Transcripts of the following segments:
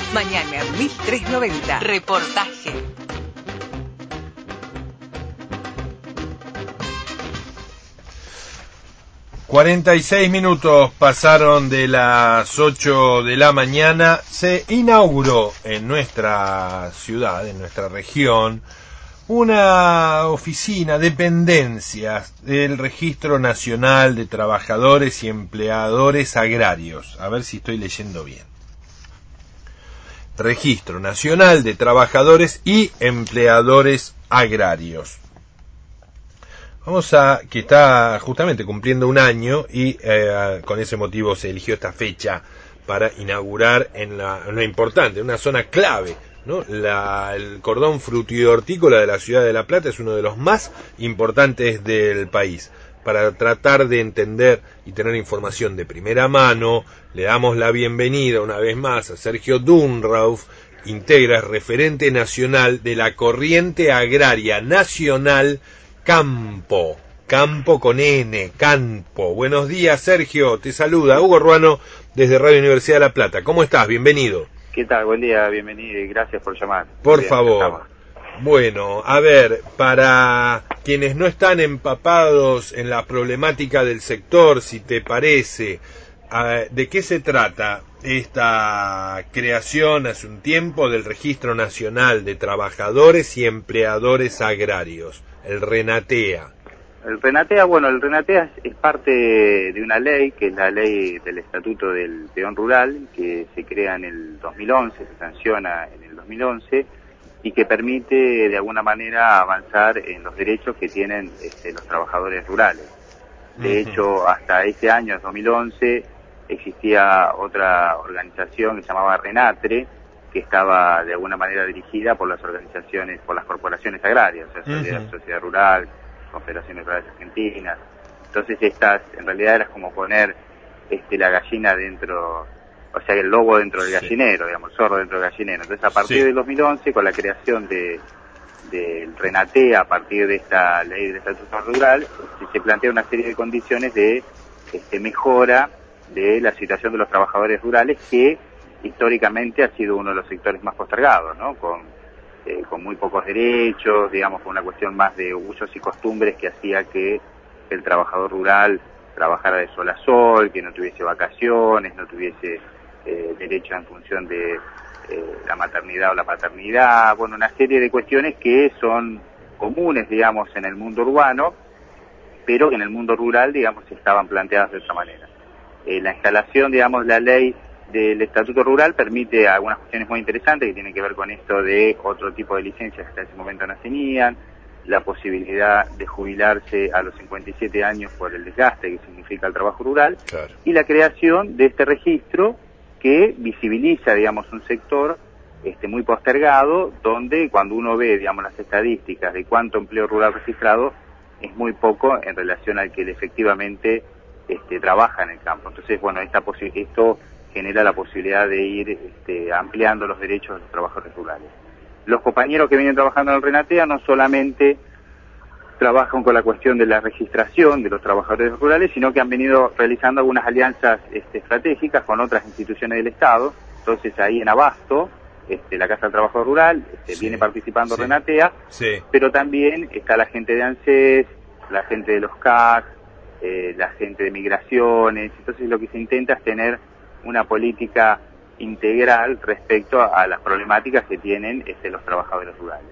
Mañana 1390. Reportaje. ...46 pasaron de las 8 de la mañana... ...se inauguró en nuestra ciudad, en nuestra región... ...una oficina, dependencias... ...del Registro Nacional de Trabajadores y Empleadores Agrarios... ...a ver si estoy leyendo bien... Registro Nacional de Trabajadores y Empleadores Agrarios... que está justamente cumpliendo un año y con ese motivo se eligió esta fecha para inaugurar en una importante, una zona clave, ¿no? El cordón frutícola de la ciudad de La Plata es uno de los más importantes del país. Para tratar de entender y tener información de primera mano, le damos la bienvenida una vez más a Sergio Dunrauf, integra referente nacional de la Corriente Agraria Nacional Campo con N, Campo. Buenos días, Sergio, te saluda Hugo Ruano desde Radio Universidad de La Plata. ¿Cómo estás? Bienvenido. ¿Qué tal? Buen día, bienvenido y gracias por llamar. Por favor. Bueno, a ver, para quienes no están empapados en la problemática del sector, si te parece, ¿de qué se trata esta creación hace un tiempo del Registro Nacional de Trabajadores y Empleadores Agrarios, el RENATEA? El RENATEA es parte de una ley, que es la ley del Estatuto del Peón Rural, que se crea en el 2011, se sanciona en el 2011, y que permite de alguna manera avanzar en los derechos que tienen los trabajadores rurales. De hecho, hasta este año, 2011, existía otra organización que se llamaba RENATRE, que estaba de alguna manera dirigida por las organizaciones, por las corporaciones agrarias, o sea, Sociedad Rural, Confederaciones Rurales Argentinas. Entonces estas, en realidad era como poner la gallina dentro, o sea, el lobo dentro del gallinero, digamos, el zorro dentro del gallinero. Entonces a partir del 2011, con la creación del RENATEA, a partir de esta ley del Estatuto Rural, se plantea una serie de condiciones de mejora de la situación de los trabajadores rurales, que históricamente ha sido uno de los sectores más postergados, ¿no? Con muy pocos derechos, digamos, con una cuestión más de usos y costumbres que hacía que el trabajador rural trabajara de sol a sol, que no tuviese vacaciones, no tuviese derecho en función de la maternidad o la paternidad, bueno, una serie de cuestiones que son comunes, digamos, en el mundo urbano, pero que en el mundo rural, digamos, estaban planteadas de otra manera. La instalación, digamos, la ley del Estatuto Rural permite algunas cuestiones muy interesantes que tienen que ver con esto de otro tipo de licencias que hasta ese momento no tenían, la posibilidad de jubilarse a los 57 años por el desgaste que significa el trabajo rural, claro, y la creación de este registro que visibiliza, digamos, un sector muy postergado, donde cuando uno ve, digamos, las estadísticas de cuánto empleo rural registrado, es muy poco en relación al que él efectivamente trabaja en el campo. Entonces, bueno, esto genera la posibilidad de ir ampliando los derechos de los trabajadores rurales. Los compañeros que vienen trabajando en el RENATEA no solamente trabajan con la cuestión de la registración de los trabajadores rurales, sino que han venido realizando algunas alianzas estratégicas con otras instituciones del Estado. Entonces ahí en Abasto, la Casa del Trabajador Rural, viene participando RENATEA, pero también está la gente de ANSES, la gente de los CAC, la gente de migraciones. Entonces lo que se intenta es tener una política integral respecto a las problemáticas que tienen los trabajadores rurales.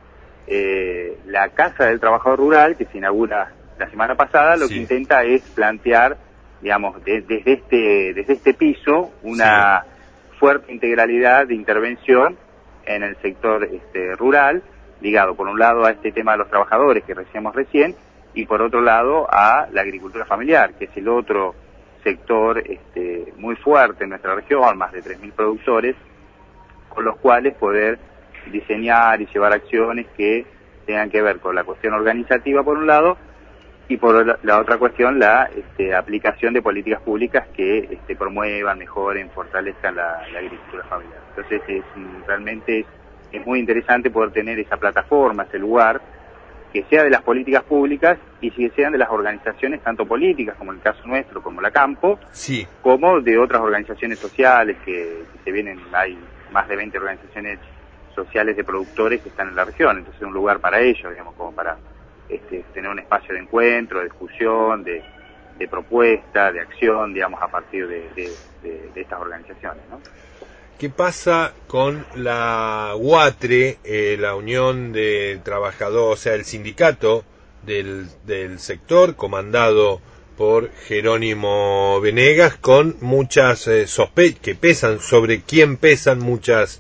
La Casa del Trabajador Rural, que se inaugura la semana pasada, lo que intenta es plantear, digamos, desde este piso, una fuerte integralidad de intervención en el sector rural, ligado por un lado a este tema de los trabajadores que decíamos recién, y por otro lado a la agricultura familiar, que es el otro sector muy fuerte en nuestra región, más de 3.000 productores, con los cuales poder diseñar y llevar acciones que tengan que ver con la cuestión organizativa por un lado, y por la otra cuestión la aplicación de políticas públicas que promuevan, mejoren, fortalezcan la agricultura familiar. Entonces realmente es muy interesante poder tener esa plataforma, ese lugar, que sea de las políticas públicas y que sean de las organizaciones tanto políticas, como en el caso nuestro, como la Campo, sí, como de otras organizaciones sociales que se vienen, hay más de 20 organizaciones sociales de productores que están en la región, entonces es un lugar para ellos, digamos, como para tener un espacio de encuentro, de discusión, de propuesta, de acción, digamos, a partir de estas organizaciones, ¿no? ¿Qué pasa con la UATRE, la Unión de Trabajadores, o sea, el sindicato del sector, comandado por Jerónimo Venegas, con muchas sospechas, que pesan, sobre quién pesan muchas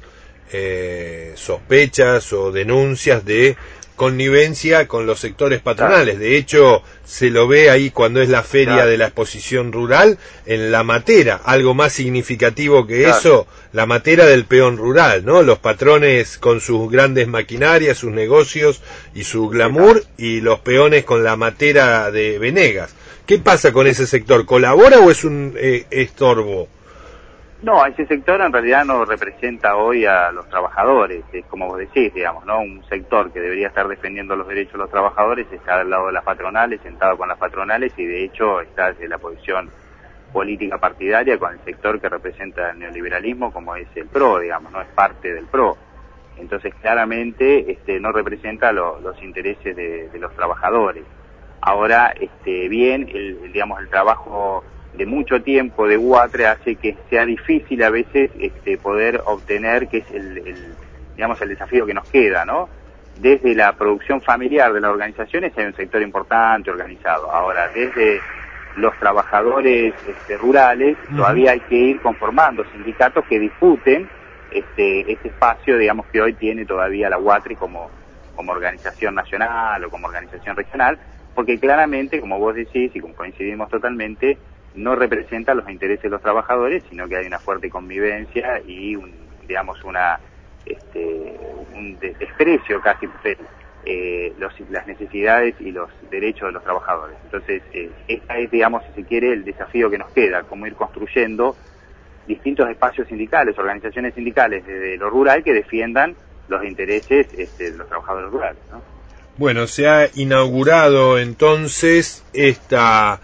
sospechas o denuncias de connivencia con los sectores patronales? De hecho, se lo ve ahí cuando es la feria de la exposición rural, en la matera, algo más significativo que eso, la matera del peón rural, ¿no? Los patrones con sus grandes maquinarias, sus negocios y su glamour, y los peones con la matera de Venegas. ¿Qué pasa con ese sector? ¿Colabora o es un estorbo? No, ese sector en realidad no representa hoy a los trabajadores, es como vos decís, digamos, ¿no? Un sector que debería estar defendiendo los derechos de los trabajadores está al lado de las patronales, sentado con las patronales, y de hecho está desde la posición política partidaria con el sector que representa el neoliberalismo, como es el PRO, digamos, no es parte del PRO. Entonces claramente no representa los intereses de los trabajadores. Ahora, bien, digamos, el trabajo de mucho tiempo de UATRE hace que sea difícil a veces poder obtener, que es digamos, el desafío que nos queda, ¿no? Desde la producción familiar de las organizaciones hay un sector importante organizado. Ahora, desde los trabajadores rurales todavía hay que ir conformando sindicatos que disputen este espacio, digamos, que hoy tiene todavía la UATRE como organización nacional o como organización regional, porque claramente, como vos decís y como coincidimos totalmente, no representa los intereses de los trabajadores, sino que hay una fuerte convivencia y un desprecio casi por las necesidades y los derechos de los trabajadores. Entonces, esta es, digamos, si se quiere, el desafío que nos queda, cómo ir construyendo distintos espacios sindicales, organizaciones sindicales desde lo rural que defiendan los intereses de los trabajadores rurales, ¿no? Bueno, se ha inaugurado entonces esta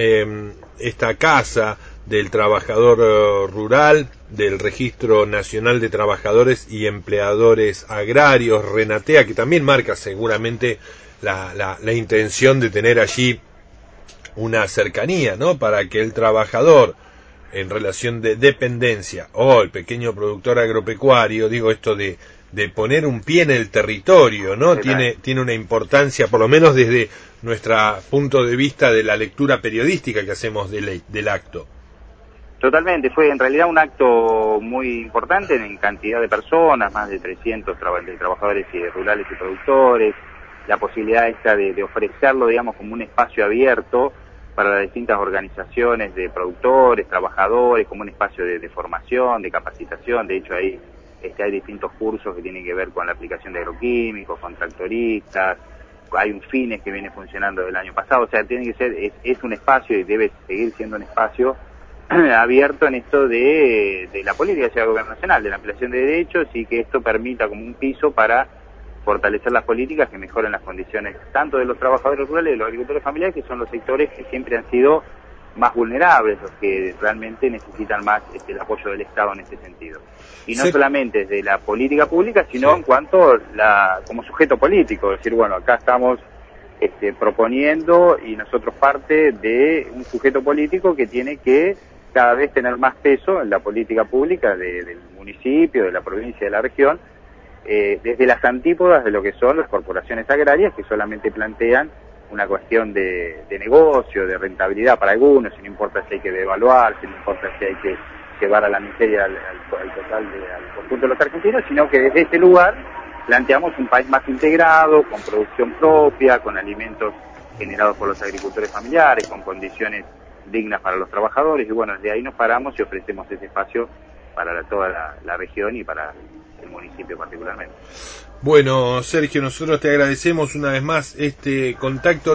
casa del trabajador rural, del Registro Nacional de Trabajadores y Empleadores Agrarios, Renatea, que también marca seguramente la intención de tener allí una cercanía, ¿no? Para que el trabajador en relación de dependencia o el pequeño productor agropecuario, digo esto de poner un pie en el territorio, ¿no? Tiene una importancia, por lo menos desde nuestro punto de vista de la lectura periodística que hacemos del acto. Totalmente, fue en realidad un acto muy importante en cantidad de personas, más de 300 trabajadores rurales y productores, la posibilidad esta de ofrecerlo, digamos, como un espacio abierto para las distintas organizaciones de productores, trabajadores, como un espacio de formación, de capacitación. De hecho, ahí hay distintos cursos que tienen que ver con la aplicación de agroquímicos, con tractoristas, hay un FINES que viene funcionando del año pasado, o sea, tiene que ser, es un espacio y debe seguir siendo un espacio abierto en esto de la política de gobierno nacional, de la ampliación de derechos, y que esto permita como un piso para fortalecer las políticas que mejoren las condiciones tanto de los trabajadores rurales y de los agricultores familiares, que son los sectores que siempre han sido más vulnerables, los que realmente necesitan más el apoyo del Estado en este sentido. Y no solamente desde la política pública, sino en cuanto como sujeto político, es decir, bueno, acá estamos proponiendo y nosotros parte de un sujeto político que tiene que cada vez tener más peso en la política pública del municipio, de la provincia, de la región, desde las antípodas de lo que son las corporaciones agrarias, que solamente plantean una cuestión de negocio, de rentabilidad para algunos, si no importa si hay que devaluar, si no importa si hay que llevar a la miseria al conjunto de los argentinos, sino que desde este lugar planteamos un país más integrado, con producción propia, con alimentos generados por los agricultores familiares, con condiciones dignas para los trabajadores, y bueno, desde ahí nos paramos y ofrecemos ese espacio para toda la región y para el municipio particularmente. Bueno, Sergio, nosotros te agradecemos una vez más este contacto.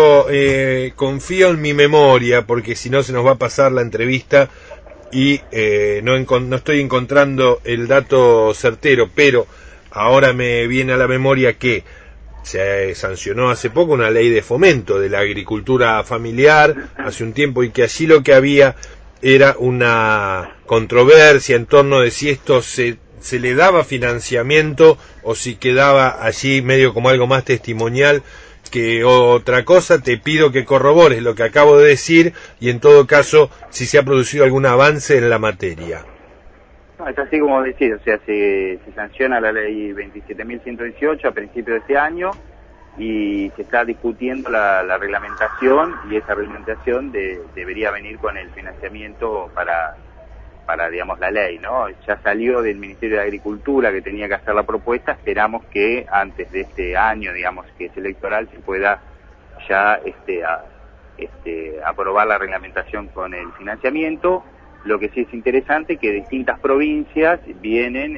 Confío en mi memoria, porque si no se nos va a pasar la entrevista y no estoy encontrando el dato certero, pero ahora me viene a la memoria que se sancionó hace poco una ley de fomento de la agricultura familiar hace un tiempo, y que allí lo que había era una controversia en torno de si esto se le daba financiamiento o si quedaba allí medio como algo más testimonial que otra cosa. Te pido que corrobores lo que acabo de decir y en todo caso si se ha producido algún avance en la materia. No, es así como decir, o sea, se sanciona la ley 27.118 a principios de este año y se está discutiendo la reglamentación, y esa reglamentación debería venir con el financiamiento para digamos, la ley, ¿no? Ya salió del Ministerio de Agricultura, que tenía que hacer la propuesta. Esperamos que antes de este año, digamos, que es electoral, se pueda ya aprobar la reglamentación con el financiamiento. Lo que sí es interesante, que distintas provincias vienen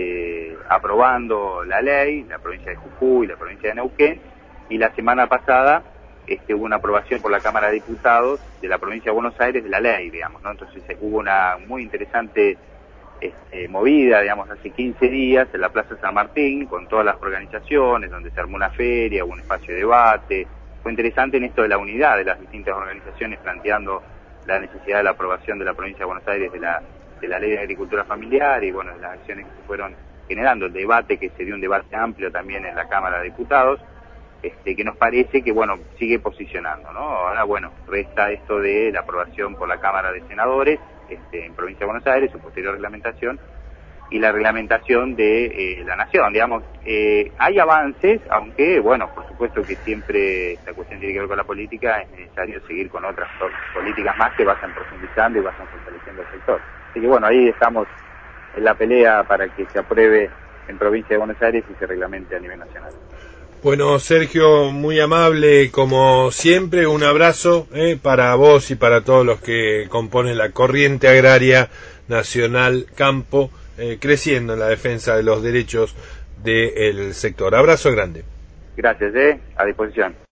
aprobando la ley, la provincia de Jujuy, la provincia de Neuquén, y la semana pasada hubo una aprobación por la Cámara de Diputados de la provincia de Buenos Aires de la ley, digamos, ¿no? Entonces hubo una muy interesante movida, digamos, hace 15 días en la Plaza San Martín, con todas las organizaciones, donde se armó una feria, hubo un espacio de debate. Fue interesante en esto de la unidad de las distintas organizaciones, planteando la necesidad de la aprobación de la provincia de Buenos Aires de la ley de agricultura familiar, y bueno, de las acciones que se fueron generando, el debate, que se dio un debate amplio también en la Cámara de Diputados, que nos parece que, bueno, sigue posicionando, ¿no? Ahora, bueno, resta esto de la aprobación por la Cámara de Senadores en Provincia de Buenos Aires, su posterior reglamentación, y la reglamentación de la Nación, digamos. Hay avances, aunque, bueno, por supuesto que siempre esta cuestión tiene que ver con la política, es necesario seguir con otras políticas más que vayan profundizando y vayan fortaleciendo el sector. Así que, bueno, ahí estamos en la pelea para que se apruebe en Provincia de Buenos Aires y se reglamente a nivel nacional. Bueno, Sergio, muy amable como siempre, un abrazo para vos y para todos los que componen la corriente agraria nacional Campo, creciendo en la defensa de los derechos del sector. Abrazo grande. Gracias, a disposición.